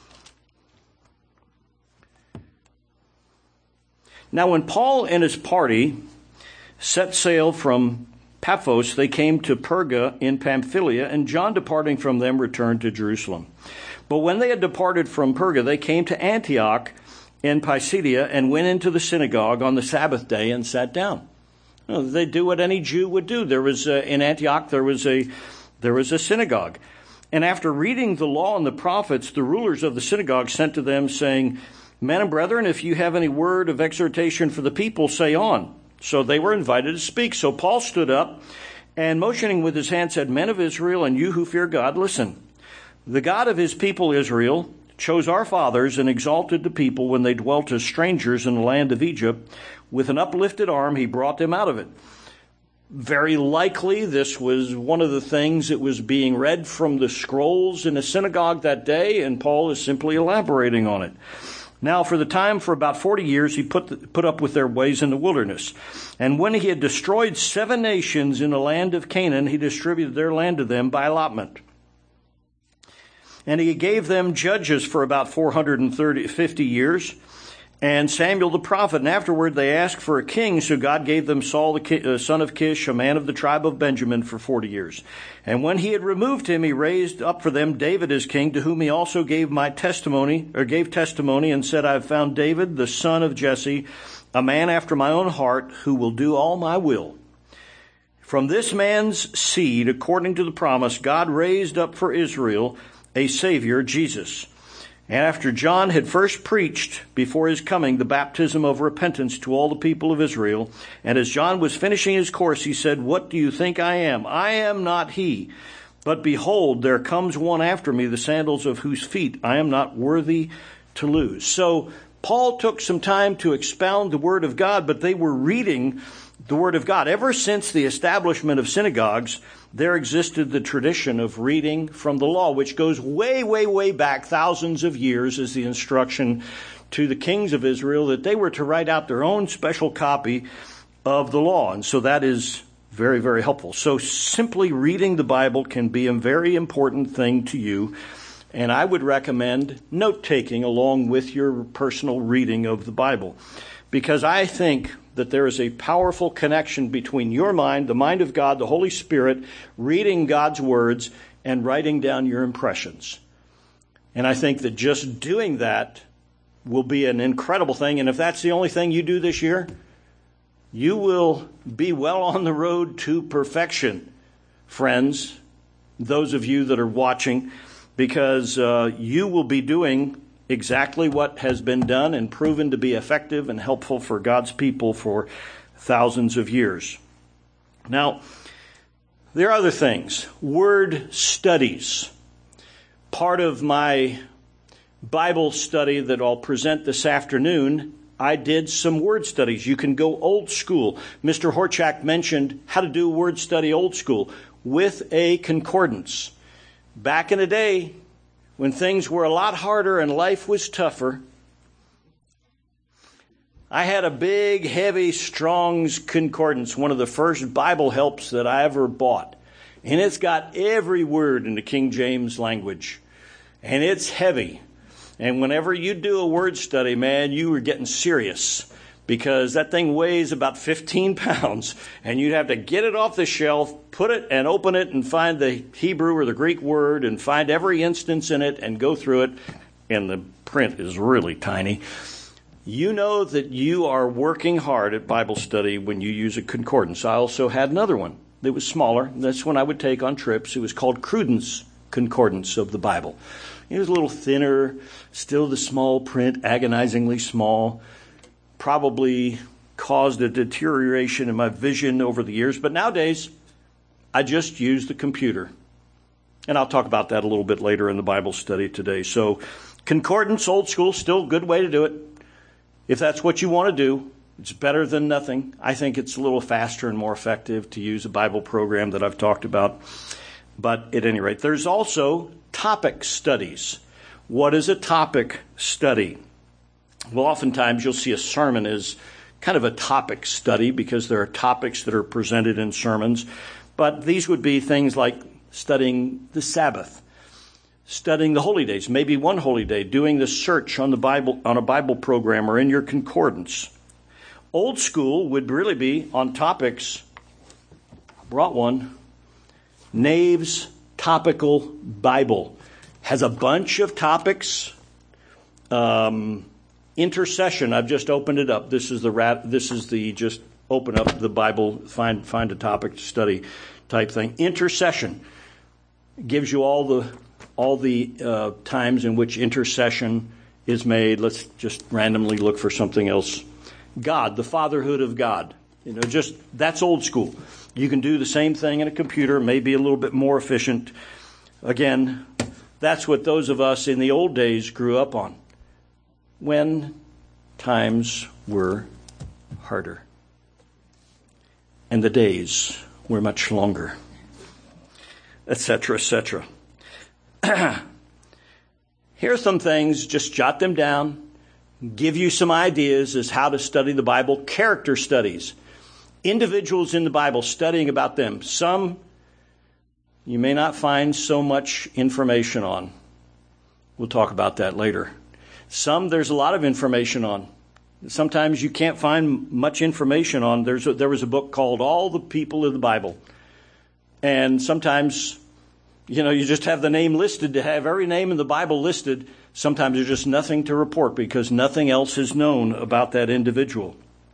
Now, when Paul and his party set sail from Paphos, they came to Perga in Pamphylia, and John, departing from them, returned to Jerusalem. But when they had departed from Perga, they came to Antioch in Pisidia and went into the synagogue on the Sabbath day and sat down. They do what any Jew would do. There was in Antioch there was a synagogue, and after reading the law and the prophets, the rulers of the synagogue sent to them, saying, Men and brethren, if you have any word of exhortation for the people, say on. So they were invited to speak. So Paul stood up and motioning with his hand said, Men of Israel, and you who fear God, listen. The God of his people Israel chose our fathers and exalted the people when they dwelt as strangers in the land of Egypt. With an uplifted arm, he brought them out of it. Very likely, this was one of the things that was being read from the scrolls in the synagogue that day, and Paul is simply elaborating on it. Now, for the time, for about 40 years, he put up with their ways in the wilderness. And when he had destroyed 7 nations in the land of Canaan, he distributed their land to them by allotment. And he gave them judges for about 450 years, and Samuel the prophet. And afterward they asked for a king, so God gave them Saul the son of Kish, a man of the tribe of Benjamin, for 40 years. And when he had removed him, he raised up for them David as king, to whom he also gave testimony, and said, I have found David, the son of Jesse, a man after my own heart, who will do all my will. From this man's seed, according to the promise, God raised up for Israel a Savior, Jesus. And after John had first preached before his coming the baptism of repentance to all the people of Israel, and as John was finishing his course, he said, What do you think I am? I am not he. But behold, there comes one after me, the sandals of whose feet I am not worthy to loose. So Paul took some time to expound the Word of God, but they were reading the Word of God. Ever since the establishment of synagogues, there existed the tradition of reading from the law, which goes way, way, way back thousands of years as the instruction to the kings of Israel that they were to write out their own special copy of the law. And so that is very, very helpful. So simply reading the Bible can be a very important thing to you. And I would recommend note-taking along with your personal reading of the Bible, because I think that there is a powerful connection between your mind, the mind of God, the Holy Spirit, reading God's words, and writing down your impressions. And I think that just doing that will be an incredible thing. And if that's the only thing you do this year, you will be well on the road to perfection, friends, those of you that are watching, because you will be doing exactly what has been done and proven to be effective and helpful for God's people for thousands of years. Now, there are other things. Word studies. Part of my Bible study that I'll present this afternoon, I did some word studies. You can go old school. Mr. Horchak mentioned how to do word study old school with a concordance. Back in the day, when things were a lot harder and life was tougher, I had a big, heavy Strong's Concordance, one of the first Bible helps that I ever bought. And it's got every word in the King James language. And it's heavy. And whenever you do a word study, man, you were getting serious, because that thing weighs about 15 pounds, and you'd have to get it off the shelf, put it and open it and find the Hebrew or the Greek word and find every instance in it and go through it. And the print is really tiny. You know that you are working hard at Bible study when you use a concordance. I also had another one that was smaller. That's one I would take on trips. It was called Cruden's Concordance of the Bible. It was a little thinner, still the small print, agonizingly small. Probably caused a deterioration in my vision over the years. But nowadays, I just use the computer. And I'll talk about that a little bit later in the Bible study today. So concordance, old school, still a good way to do it. If that's what you want to do, it's better than nothing. I think it's a little faster and more effective to use a Bible program that I've talked about. But at any rate, there's also topic studies. What is a topic study? Well, oftentimes you'll see a sermon as kind of a topic study because there are topics that are presented in sermons. But these would be things like studying the Sabbath, studying the holy days, maybe one holy day, doing the search on the Bible, on a Bible program or in your concordance. Old school would really be on topics. I brought one. Nave's Topical Bible has a bunch of topics. Intercession, I've just opened it up. This is the just open up the Bible, find a topic to study type thing. Intercession gives you all the times in which intercession is made. Let's just randomly look for something else. God, the fatherhood of God. Just that's old school. You can do the same thing in a computer, maybe a little bit more efficient. Again, that's what those of us in the old days grew up on, when times were harder and the days were much longer, etc., etc. Here are some things, just jot them down, give you some ideas as how to study the Bible. Character studies. Individuals in the Bible, studying about them. Some you may not find so much information on. We'll talk about that later. Some there's a lot of information on. Sometimes you can't find much information on. There was a book called All the People of the Bible. And sometimes, you just have the name listed. To have every name in the Bible listed, sometimes there's just nothing to report because nothing else is known about that individual.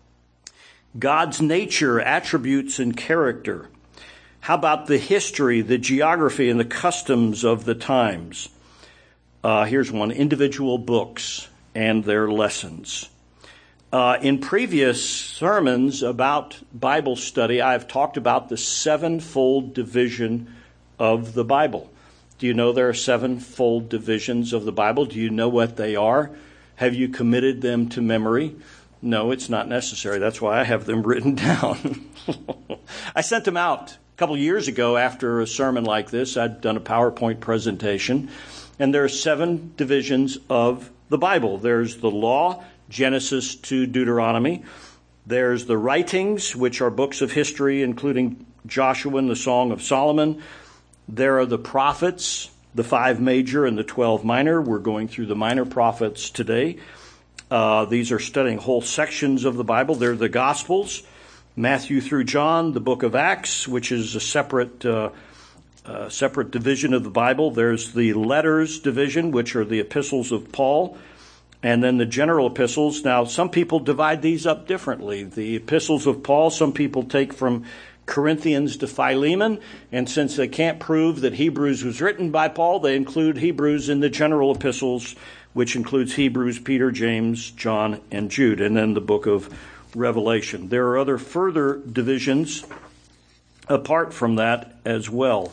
God's nature, attributes, and character. How about the history, the geography, and the customs of the times? Here's one, individual books and their lessons. In previous sermons about Bible study, I've talked about the sevenfold division of the Bible. Do you know there are sevenfold divisions of the Bible? Do you know what they are? Have you committed them to memory? No, it's not necessary. That's why I have them written down. I sent them out a couple years ago after a sermon like this. I'd done a PowerPoint presentation. And there are 7 divisions of the Bible. There's the law, Genesis to Deuteronomy. There's the writings, which are books of history, including Joshua and the Song of Solomon. There are the prophets, the 5 major and the 12 minor. We're going through the minor prophets today. These are studying whole sections of the Bible. They're the Gospels, Matthew through John, the book of Acts, which is a separate division of the Bible. There's the letters division, which are the epistles of Paul, and then the general epistles. Now, some people divide these up differently. The epistles of Paul, some people take from Corinthians to Philemon, and since they can't prove that Hebrews was written by Paul, they include Hebrews in the general epistles, which includes Hebrews, Peter, James, John, and Jude, and then the book of Revelation. There are other further divisions apart from that as well.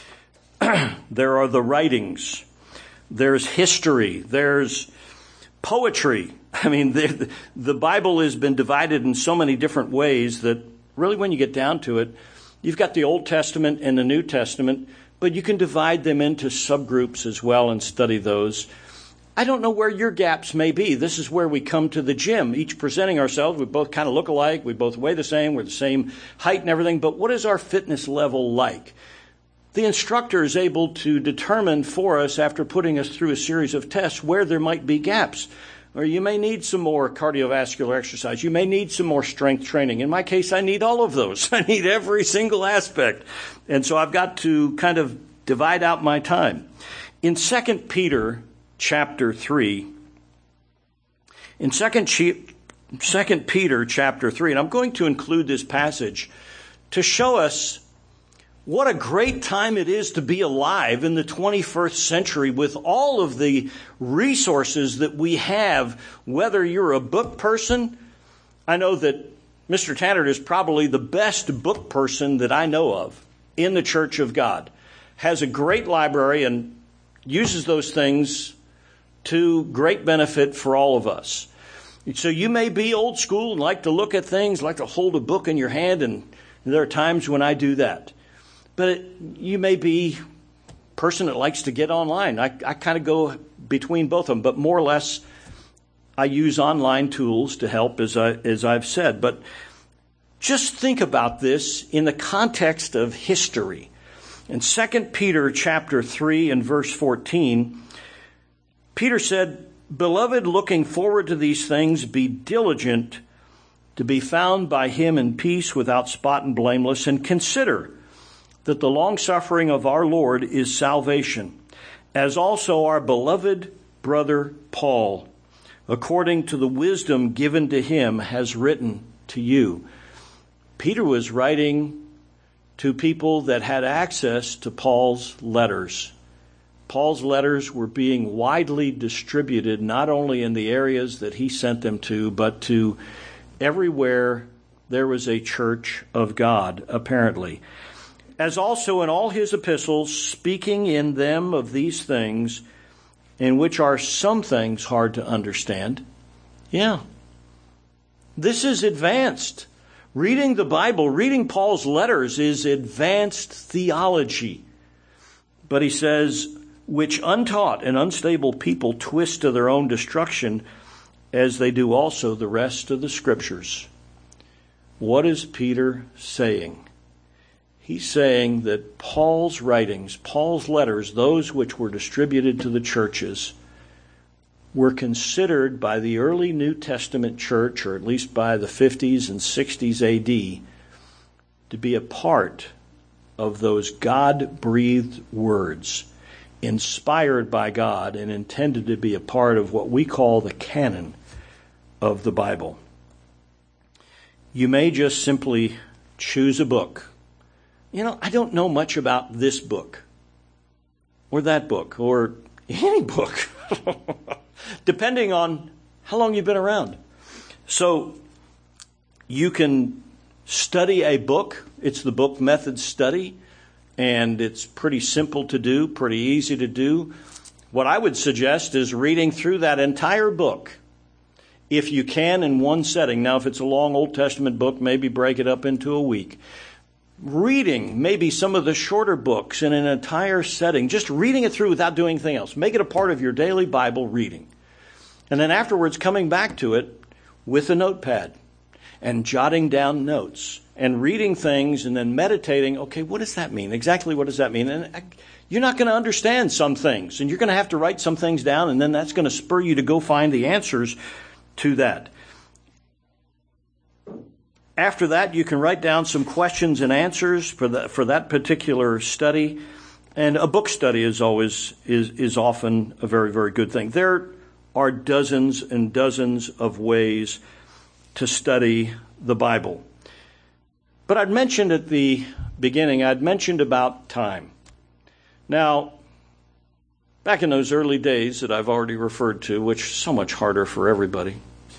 There are the writings. There's history. There's poetry. I mean, the Bible has been divided in so many different ways that really when you get down to it, you've got the Old Testament and the New Testament, but you can divide them into subgroups as well and study those. I don't know where your gaps may be. This is where we come to the gym, each presenting ourselves. We both kind of look alike. We both weigh the same. We're the same height and everything. But what is our fitness level like? The instructor is able to determine for us, after putting us through a series of tests, where there might be gaps. Or you may need some more cardiovascular exercise. You may need some more strength training. In my case, I need all of those. I need every single aspect. And so I've got to kind of divide out my time. In 2 Peter chapter 3, in 2 Peter chapter 3, and I'm going to include this passage to show us what a great time it is to be alive in the 21st century with all of the resources that we have, whether you're a book person. I know that Mr. Tannert is probably the best book person that I know of in the Church of God. Has a great library and uses those things to great benefit for all of us. So you may be old school and like to look at things, like to hold a book in your hand, and there are times when I do that. But you may be a person that likes to get online. I kind of go between both of them, but more or less I use online tools to help, as I've said. But just think about this in the context of history. In 2 Peter chapter 3 and verse 14, Peter said, "Beloved, looking forward to these things, be diligent to be found by him in peace, without spot and blameless, and consider that the long-suffering of our Lord is salvation, as also our beloved brother Paul, according to the wisdom given to him, has written to you." Peter was writing to people that had access to Paul's letters. Paul's letters were being widely distributed, not only in the areas that he sent them to, but to everywhere there was a church of God, apparently. As also in all his epistles, speaking in them of these things, in which are some things hard to understand. Yeah. This is advanced. Reading the Bible, reading Paul's letters is advanced theology. But he says, which untaught and unstable people twist to their own destruction, as they do also the rest of the Scriptures. What is Peter saying? He's saying that Paul's writings, Paul's letters, those which were distributed to the churches, were considered by the early New Testament church, or at least by the 50s and 60s AD, to be a part of those God-breathed words, inspired by God and intended to be a part of what we call the canon of the Bible. You may just simply choose a book. I don't know much about this book, or that book, or any book, depending on how long you've been around. So you can study a book. It's the book method study, and it's pretty simple to do, pretty easy to do. What I would suggest is reading through that entire book, if you can, in one setting. Now, if it's a long Old Testament book, maybe break it up into a week. Reading maybe some of the shorter books in an entire setting, just reading it through without doing anything else. Make it a part of your daily Bible reading. And then afterwards coming back to it with a notepad and jotting down notes and reading things and then meditating, okay, what does that mean? Exactly what does that mean? And you're not going to understand some things, and you're going to have to write some things down, and then that's going to spur you to go find the answers to that. After that, you can write down some questions and answers for that particular study. And a book study is often a very, very good thing. There are dozens and dozens of ways to study the Bible. But I'd mentioned at the beginning, about time. Now, back in those early days that I've already referred to, which is so much harder for everybody,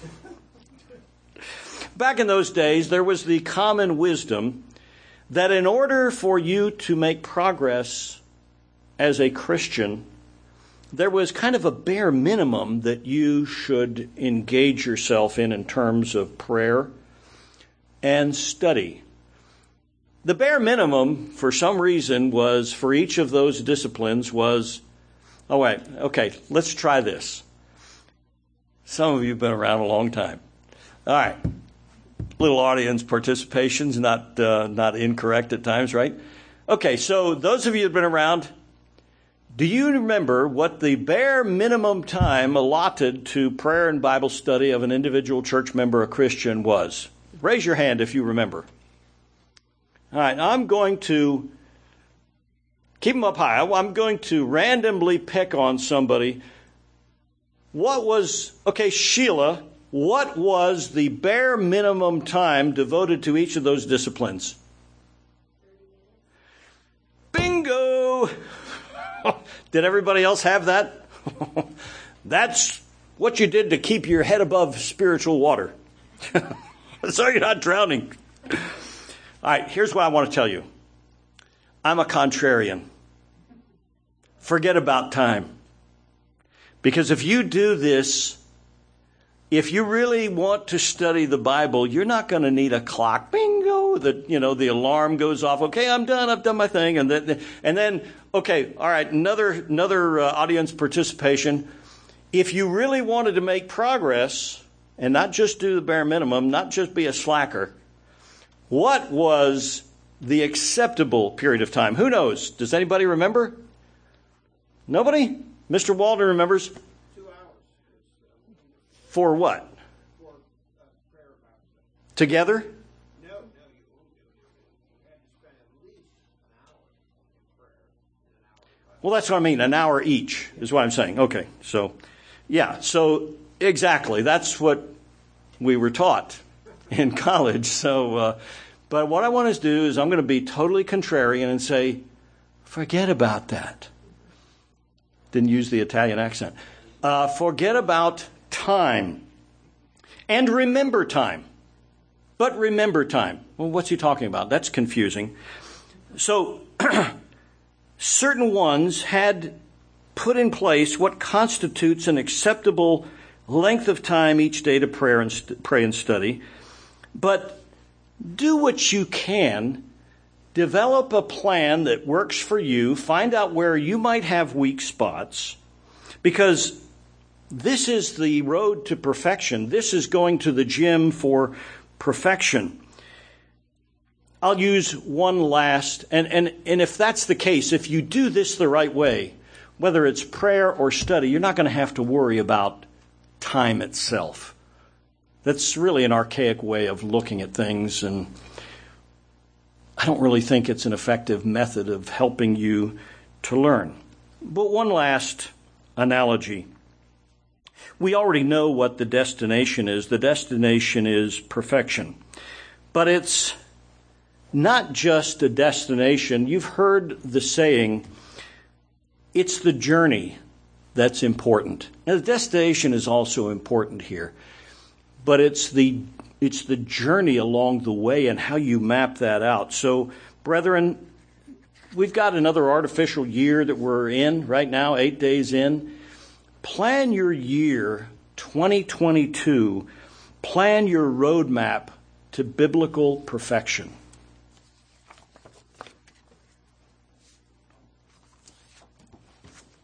back in those days, there was the common wisdom that in order for you to make progress as a Christian, there was kind of a bare minimum that you should engage yourself in terms of prayer and study. The bare minimum, for some reason, was for each of those disciplines was, let's try this. Some of you have been around a long time. All right. Little audience participation's not incorrect at times, right? Okay, so those of you who have been around, do you remember what the bare minimum time allotted to prayer and Bible study of an individual church member, a Christian, was? Raise your hand if you remember. All right, now I'm going to keep them up high. I'm going to randomly pick on somebody. Sheila, what was the bare minimum time devoted to each of those disciplines? Bingo! Did everybody else have that? That's what you did to keep your head above spiritual water. So you're not drowning. All right, here's what I want to tell you. I'm a contrarian. Forget about time. Because if you do this, if you really want to study the Bible, you're not going to need a clock. Bingo! The alarm goes off. Okay, I'm done. I've done my thing. And then, okay, all right, another audience participation. If you really wanted to make progress and not just do the bare minimum, not just be a slacker, what was the acceptable period of time? Who knows? Does anybody remember? Nobody? Mr. Walden remembers. 2 hours. For what? For prayer about it. Together? No, you had to spend at least an hour in prayer and an hour. Well, that's what I mean. An hour each is what I'm saying. Okay. So, yeah. So, exactly. That's what we were taught in college. So, but what I want us to do is I'm going to be totally contrarian and say, forget about that. Didn't use the Italian accent. Forget about time. And remember time. But remember time. Well, what's he talking about? That's confusing. So, certain ones had put in place what constitutes an acceptable length of time each day to pray and study. But do what you can. Develop a plan that works for you. Find out where you might have weak spots. Because this is the road to perfection. This is going to the gym for perfection. I'll use one last, and if that's the case, if you do this the right way, whether it's prayer or study, you're not going to have to worry about time itself. That's really an archaic way of looking at things, and I don't really think it's an effective method of helping you to learn. But one last analogy. We already know what the destination is. The destination is perfection. But it's not just a destination. You've heard the saying, it's the journey that's important. Now, the destination is also important here. But it's the journey along the way and how you map that out. So, brethren, we've got another artificial year that we're in right now, 8 days in. Plan your year 2022. Plan your roadmap to biblical perfection.